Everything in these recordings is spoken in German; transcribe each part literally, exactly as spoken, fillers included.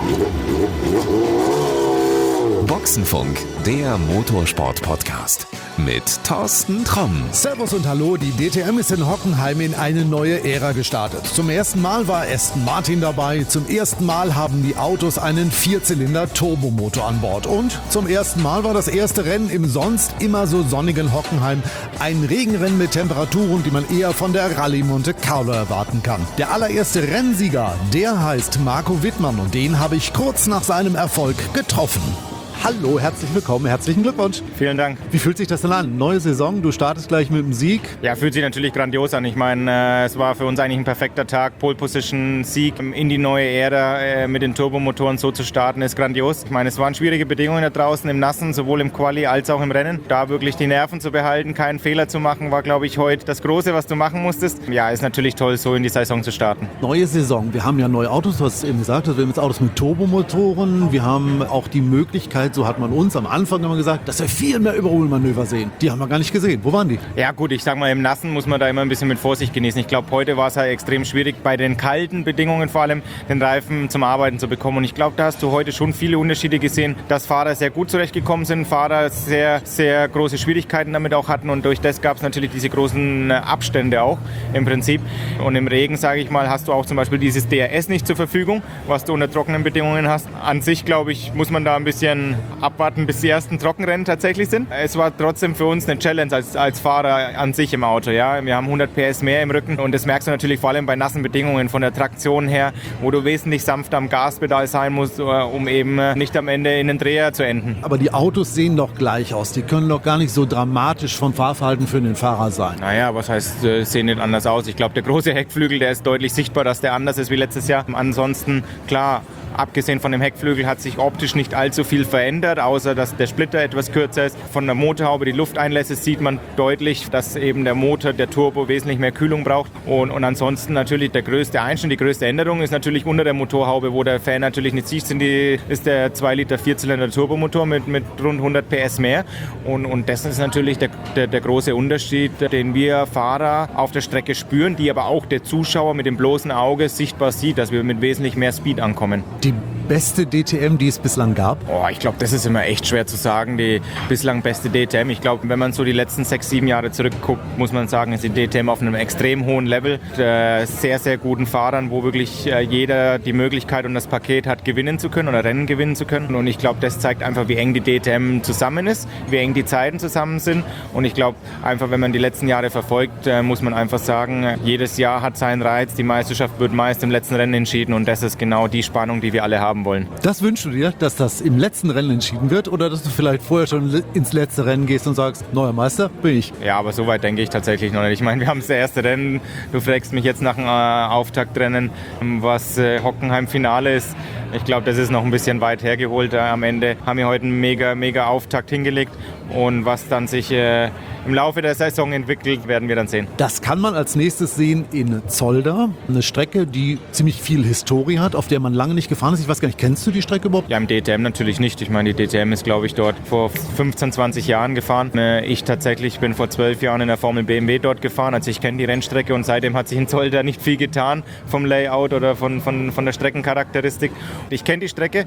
Boxenfunk, der Motorsport-Podcast mit Thorsten Tromm. Servus und Hallo, die D T M ist in Hockenheim in eine neue Ära gestartet. Zum ersten Mal war Aston Martin dabei, zum ersten Mal haben die Autos einen Vierzylinder-Turbomotor an Bord und zum ersten Mal war das erste Rennen im sonst immer so sonnigen Hockenheim ein Regenrennen mit Temperaturen, die man eher von der Rallye Monte Carlo erwarten kann. Der allererste Rennsieger, der heißt Marco Wittmann und den habe ich kurz nach seinem Erfolg getroffen. Hallo, herzlich willkommen, herzlichen Glückwunsch. Vielen Dank. Wie fühlt sich das denn an? Neue Saison, du startest gleich mit dem Sieg. Ja, fühlt sich natürlich grandios an. Ich meine, äh, es war für uns eigentlich ein perfekter Tag. Pole Position, Sieg in die neue Ära äh, mit den Turbomotoren so zu starten, ist grandios. Ich meine, es waren schwierige Bedingungen da draußen im Nassen, sowohl im Quali als auch im Rennen. Da wirklich die Nerven zu behalten, keinen Fehler zu machen, war, glaube ich, heute das Große, was du machen musstest. Ja, ist natürlich toll, so in die Saison zu starten. Neue Saison, wir haben ja neue Autos, du hast es eben gesagt, wir haben jetzt Autos mit Turbomotoren. Wir haben auch die Möglichkeit, so hat man uns am Anfang immer gesagt, dass wir viel mehr Überholmanöver sehen. Die haben wir gar nicht gesehen. Wo waren die? Ja gut, ich sag mal, im Nassen muss man da immer ein bisschen mit Vorsicht genießen. Ich glaube, heute war es halt extrem schwierig, bei den kalten Bedingungen vor allem den Reifen zum Arbeiten zu bekommen. Und ich glaube, da hast du heute schon viele Unterschiede gesehen, dass Fahrer sehr gut zurechtgekommen sind, Fahrer sehr, sehr große Schwierigkeiten damit auch hatten. Und durch das gab es natürlich diese großen Abstände auch im Prinzip. Und im Regen, sage ich mal, hast du auch zum Beispiel dieses D R S nicht zur Verfügung, was du unter trockenen Bedingungen hast. An sich, glaube ich, muss man da ein bisschen abwarten, bis die ersten Trockenrennen tatsächlich sind. Es war trotzdem für uns eine Challenge als, als Fahrer an sich im Auto. Ja? Wir haben hundert P S mehr im Rücken und das merkst du natürlich vor allem bei nassen Bedingungen von der Traktion her, wo du wesentlich sanfter am Gaspedal sein musst, um eben nicht am Ende in den Dreher zu enden. Aber die Autos sehen doch gleich aus. Die können doch gar nicht so dramatisch vom Fahrverhalten für den Fahrer sein. Naja, was heißt, äh, sehen nicht anders aus. Ich glaube, der große Heckflügel, der ist deutlich sichtbar, dass der anders ist wie letztes Jahr. Ansonsten, klar, abgesehen von dem Heckflügel hat sich optisch nicht allzu viel verändert, außer dass der Splitter etwas kürzer ist. Von der Motorhaube, die Lufteinlässe, sieht man deutlich, dass eben der Motor, der Turbo, wesentlich mehr Kühlung braucht. Und, und ansonsten natürlich der größte Einschnitt, die größte Änderung ist natürlich unter der Motorhaube, wo der Fan natürlich nicht sieht, sind die, ist der zwei Liter Vierzylinder Turbomotor mit, mit rund hundert P S mehr. Und, und das ist natürlich der, der, der große Unterschied, den wir Fahrer auf der Strecke spüren, die aber auch der Zuschauer mit dem bloßen Auge sichtbar sieht, dass wir mit wesentlich mehr Speed ankommen. Die beste D T M, die es bislang gab? Oh, ich glaube, das ist immer echt schwer zu sagen, die bislang beste D T M. Ich glaube, wenn man so die letzten sechs, sieben Jahre zurückguckt, muss man sagen, ist die D T M auf einem extrem hohen Level. Mit äh, sehr, sehr guten Fahrern, wo wirklich äh, jeder die Möglichkeit und das Paket hat, gewinnen zu können oder Rennen gewinnen zu können. Und ich glaube, das zeigt einfach, wie eng die D T M zusammen ist, wie eng die Zeiten zusammen sind. Und ich glaube, einfach, wenn man die letzten Jahre verfolgt, äh, muss man einfach sagen, jedes Jahr hat seinen Reiz. Die Meisterschaft wird meist im letzten Rennen entschieden und das ist genau die Spannung, die wir alle haben wollen. Das wünschst du dir, dass das im letzten Rennen entschieden wird oder dass du vielleicht vorher schon ins letzte Rennen gehst und sagst, neuer Meister bin ich? Ja, aber so weit denke ich tatsächlich noch nicht. Ich meine, wir haben das erste Rennen. Du fragst mich jetzt nach dem äh, Auftaktrennen, was äh, Hockenheim-Finale ist. Ich glaube, das ist noch ein bisschen weit hergeholt. Äh, am Ende haben wir heute einen mega, mega Auftakt hingelegt und was dann sich äh, im Laufe der Saison entwickelt, werden wir dann sehen. Das kann man als nächstes sehen in Zolder. Eine Strecke, die ziemlich viel Historie hat, auf der man lange nicht gefahren ist. Ich weiß gar nicht, kennst du die Strecke überhaupt? Ja, im D T M natürlich nicht. Ich meine, die D T M ist, glaube ich, dort vor fünfzehn, zwanzig Jahren gefahren. Ich tatsächlich bin vor zwölf Jahren in der Formel B M W dort gefahren. Also ich kenne die Rennstrecke und seitdem hat sich in Zolder nicht viel getan vom Layout oder von, von, von der Streckencharakteristik. Ich kenne die Strecke,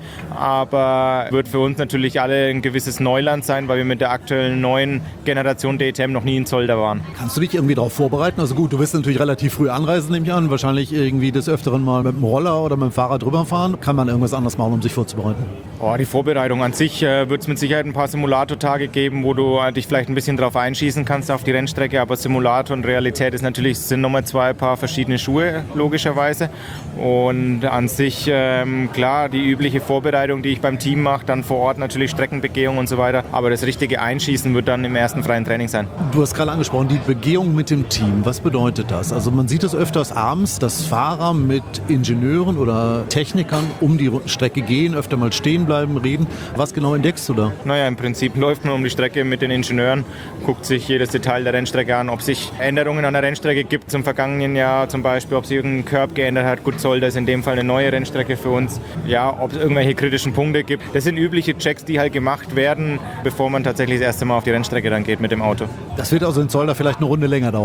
aber wird für uns natürlich alle ein gewisses Neuland sein, weil wir mit der aktuellen neuen Generation D T M noch nie in Zolder waren. Kannst du dich irgendwie darauf vorbereiten? Also gut, du wirst natürlich relativ früh anreisen, nehme ich an. Wahrscheinlich irgendwie des Öfteren mal mit dem Roller oder mit dem Fahrrad drüber fahren. Kann man irgendwas anderes machen, um sich vorzubereiten? Oh, die Vorbereitung an sich äh, wird es mit Sicherheit ein paar Simulatortage geben, wo du äh, dich vielleicht ein bisschen drauf einschießen kannst auf die Rennstrecke, aber Simulator und Realität ist natürlich, sind nochmal zwei paar verschiedene Schuhe, logischerweise. Und an sich, ähm, klar, die übliche Vorbereitung, die ich beim Team mache, dann vor Ort natürlich Streckenbegehung und so weiter, aber das richtige Einschießen wird dann im ersten freien Training sein. Du hast gerade angesprochen, die Begehung mit dem Team, was bedeutet das? Also man sieht es öfters abends, dass Fahrer mit Ingenieuren oder Technikern um die Strecke gehen, öfter mal stehen bleiben, reden. Was genau entdeckst du da? Naja, im Prinzip läuft man um die Strecke mit den Ingenieuren, guckt sich jedes Detail der Rennstrecke an, ob sich Änderungen an der Rennstrecke gibt zum vergangenen Jahr, zum Beispiel, ob sich irgendein Curb geändert hat. Gut, soll das in dem Fall eine neue Rennstrecke für uns. Ja, ob es irgendwelche kritischen Punkte gibt. Das sind übliche Checks, die halt gemacht werden, bevor man tatsächlich das erste Mal auf die Rennstrecke dann geht mit dem Auto. Das wird also in Zolder vielleicht eine Runde länger dauern.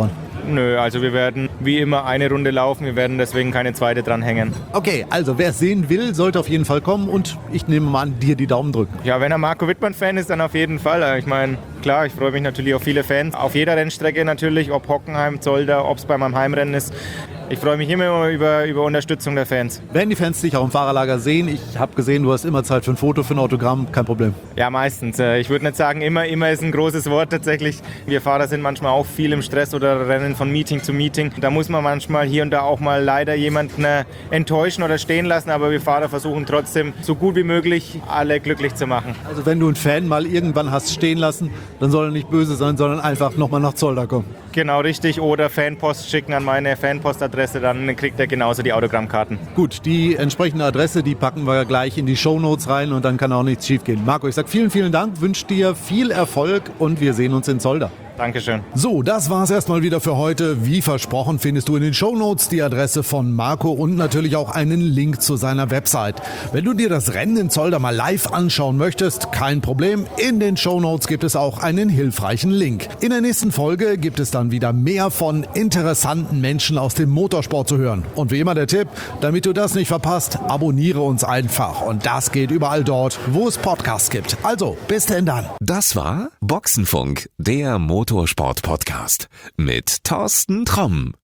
Nö, also wir werden wie immer eine Runde laufen, wir werden deswegen keine zweite dranhängen. Okay, also wer es sehen will, sollte auf jeden Fall kommen und ich nehme mal an, dir die Daumen drücken. Ja, wenn er Marco Wittmann-Fan ist, dann auf jeden Fall. Ich meine, klar, ich freue mich natürlich auf viele Fans. Auf jeder Rennstrecke natürlich, ob Hockenheim, Zolder, ob es bei meinem Heimrennen ist. Ich freue mich immer über, über Unterstützung der Fans. Werden die Fans dich auch im Fahrerlager sehen? Ich habe gesehen, du hast immer Zeit für ein Foto, für ein Autogramm, kein Problem. Ja, meistens. Ich würde nicht sagen, immer, immer ist ein großes Wort tatsächlich. Wir Fahrer sind manchmal auch viel im Stress oder rennen von Meeting zu Meeting. Da muss man manchmal hier und da auch mal leider jemanden enttäuschen oder stehen lassen, aber wir Fahrer versuchen trotzdem so gut wie möglich alle glücklich zu machen. Also wenn du einen Fan mal irgendwann hast stehen lassen, dann soll er nicht böse sein, sondern einfach nochmal nach Zolder kommen. Genau, richtig. Oder Fanpost schicken an meine Fanpostadresse, dann kriegt er genauso die Autogrammkarten. Gut, die entsprechende Adresse, die packen wir gleich in die Shownotes rein und dann kann auch nichts schief gehen. Marco, ich sage vielen, vielen Dank, wünsche dir viel Erfolg und wir sehen uns in Zolder. Dankeschön. So, das war's erstmal wieder für heute. Wie versprochen findest du in den Shownotes die Adresse von Marco und natürlich auch einen Link zu seiner Website. Wenn du dir das Rennen in Zolder mal live anschauen möchtest, kein Problem. In den Shownotes gibt es auch einen hilfreichen Link. In der nächsten Folge gibt es dann wieder mehr von interessanten Menschen aus dem Motorsport zu hören. Und wie immer der Tipp, damit du das nicht verpasst, abonniere uns einfach. Und das geht überall dort, wo es Podcasts gibt. Also, bis denn dann. Das war Boxenfunk, der Motorsport-Podcast mit Thorsten Tromm.